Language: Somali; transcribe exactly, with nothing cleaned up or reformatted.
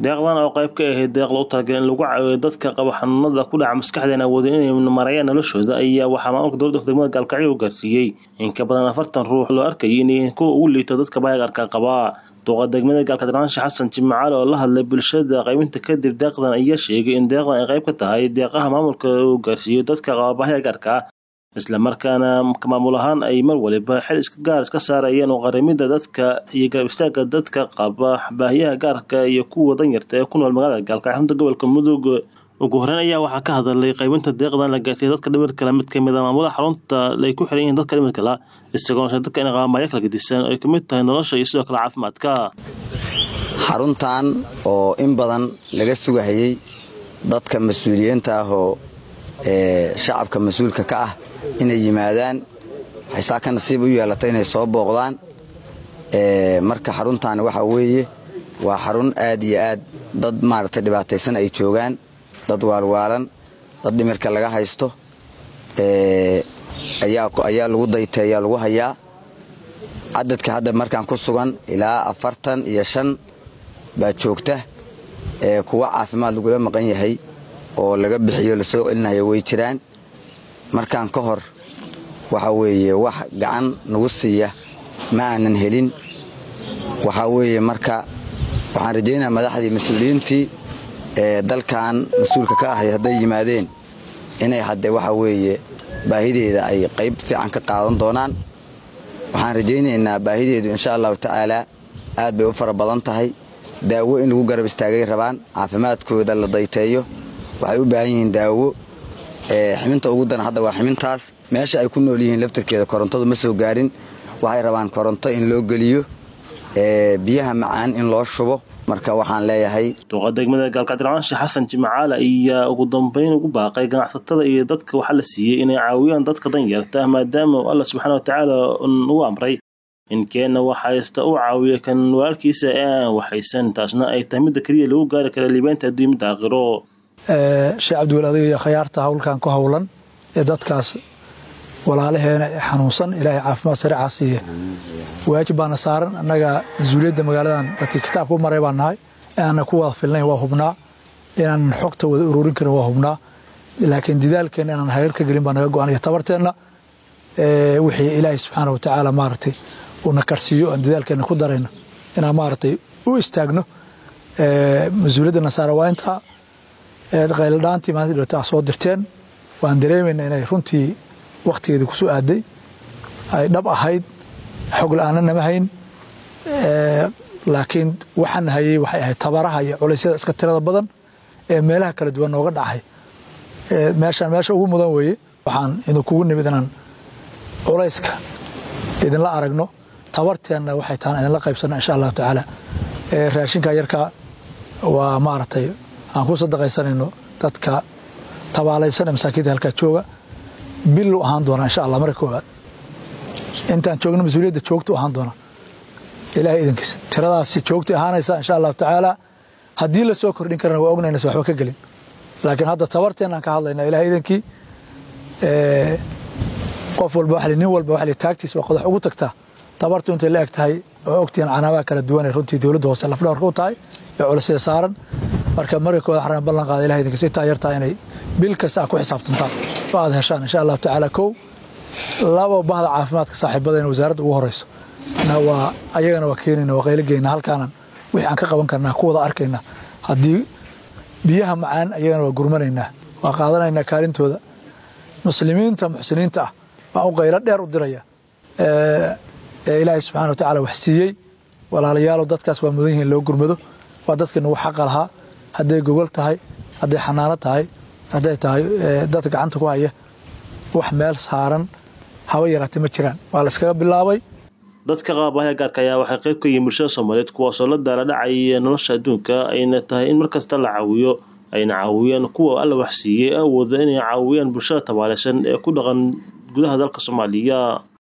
deeqdan oo qayb ka ah deeq loo talagalay in lagu caawiyo dadka qaba xanuunada ku dhaca maskaxda awoodin inay marayaan noloshooda ayaa waxaa maamulka dowladda degmada Gaalkacyo u gaarsiiyay in ka badan afartan ruux loo arkay inay ku u liito dadka baahiyaha qaba. Duqa degmada Gaalkacyo Xasan Jimcaale oo la hadlay bulshada qaybinta kadib deeqdan ayaa sheegay in deeqdan ay qayb ka tahay deeqaha maamulka uu gaarsiiyo dadka qaba baahiyaha gaarka ah isla markaana maamul ahaan ay mar waliba xil iska gaar iska saarayeen oo qaramida dadka iyo garab istaagga dadka qaba baahiyaha gaarka iyo kuwa danyarta ee ku nool magaalada Gaalkacyo xarunta gobolka Mudug. Ugu horreyn ayaa waxaa ka hadlay qaybinta deeqdan la gaarsiiyay dadka dhimirka la mid ka mid ah maamulaha xarunta ay ku xiran yihiin dadka dhimirka la isagoo dadka in qaamaya kala gedisan ay ka mid tahay nolosha iyo sidoo kale caafimaadka. Xaruntan oo in badan laga sugahayay dadka mas'uuliyiinta ah oo ee shacabka mas'uulka ka ah inay yimaadaan haysaa ka nasiib u yeelatay inay soo booqdaan ee marka xaruntan waxa weeye waa xarun aad iyo aad dad maartay dhibaataysan ay joogaan dad waalwaalan dad dhimirka laga haysto ee ayaa ayaa lagu daytay ayaa lagu hayaa cadadka hadda markaan ku sugan ilaa afartan iyo shan baa joogta ee kuwa caafimaad lagu maqan yahay oo laga bixiyo la soo celinayo way jiraan markaan ka hor waxa weeye wax gacan nagu siiya ma aanan helin waxa weeye marka waxaan rajaynayaa madaxdii mas'uuliyiintii ee dalkan mas'uulka ka ahay haday yimaadeen inay hadda waxa weeye baahideeda ay qayb fiican ka qaadan doonaan waxaan rajaynaynaa baahideedu insha Allah ta'ala aad bay u fara badan tahay daawo in lagu garab istaagay rabaan caafimaadkooda la dayteeyo waxay u baahan yihiin daawo ee ximinta ugu daran hadda waa ximintaas meesha ay ku nool yihiin laftirkeeda korontadu ma soo gaarin waxay rabaan koronto in loo galiyo ee biyaha macaan in loo shubo marka waxaan leeyahay duqa degmada Gaalkacyo Xasan Jimcaale ayaa ugu dambeyn ugu baaqay ganacsatada iyo dadka waxa la siiyay inay caawiyaan dadka danyarta maadaama Allah subhanahu wa ta'ala uu amray in keena waxaysta u caawiyo kan walaalkiisa ee waxaysan taasna ay tahay mid kaliya lagu gaari karo liibaanta adduunka aakhiro. ee Sheekh Cabdiwalaad iyo khiyaarta hawlkan ku hawlan ee dadkaas walaalaheena xanuunsan Ilaahay caafimaad sare caasiye waajib baan saaran anaga mas'uuliyadda magaaladan dadka kitaabku maray baan nahay aan ku wada filnay waa hubnaa inaan xogta wada ururin karin waa hubnaa laakiin didaalkeena inaan hayr ka galin baan naga go'aanay tabarteena ee wixii Ilaahay subhanahu wa ta'ala maartay oo nakarsiyo aan didaalkeena ku darayna inaan maartay u istaagno ee mas'uuliyadda nasaara waa inta ee qayladhaantii maanta dhawta soo dirteen waan dareemayna inay runtii waqtigeedu ku soo aaday ay dhab ahayd xog la'aanna ma hayn ee laakiin waxaan hayay waxay ahayd tabaraha iyo culaysyada iska tirada badan ee meelaha kala duwan nooga dhacay ee meeshan meesha ugu mudan weeye waxaan inuu kugu nimid inaan culayska idin la aragno tabarteena waxay taan idin la qaybsanaa insha Allah ta'ala ee raashinka yarka waa maartay aan ku sadaqaysanayno dadka tabaalaysan masaakiinta halka jooga bil u ahaan doona insha Allah marka koobaad intaan joogno mas'uuliyadda joogto ahaan doona Ilaahay idinkiisa tiradaas joogto ahaanaysa insha Allah ta'ala hadii la soo kordhin karana waa ognaynaa waxba ka galin laakiin hadda tabarteena aan ka hadlaynaa Ilaahay idinkii ee qof walba wax nin walba wax taagtiis waa qodax ugu tagtaa tabartu inta la eg tahay oo ogtiin canaaba kala duwan ee runtii dawladda hoose la fadhawr ku tahay ee culisada saaran marka marka kooda xaraan ballan qaad Ilaahay idinkiisa taayarta inay bil kasta ku xisaabtantaa baad heshaan insha Allah ta'ala ko laba bahda caafimaadka saaxiibadeen wasaaradda ugu horeyso na waa ayagana waa keenina waa qayligeena halkaan wixii aan ka qaban karnaa ku wada arkayna hadii biyaha macaan ayagana waa gurmanaynaa waa qaadanayna kaalintooda muslimiinta muxsiniinta ah baa u qaylo dheer u diraya ee Ilaahay subhanahu wa ta'ala wax siiyay walaalayaal dadkaas waa mudan yihiin loo gurmado waa dadkana wax xaq lahaa haday gogol tahay haday xanaano tahay haday tahay dad gacanta ku haya wax meel saaran hawa yaraatay ma jiraan waa la iskaga bilaabay dadka qaba gaarka ayaa waxay qayb ka yihiin bulshada Soomaaliyeed kuwaas oo la daalaa dhacay nolosha adduunka ayna tahay in markasta la caawiyo ayna caawiyaan kuwa alla wax siiyay awood inay caawiyaan bulshada tabaalaysan ee ku dhaqan gudaha dalka Soomaaliya.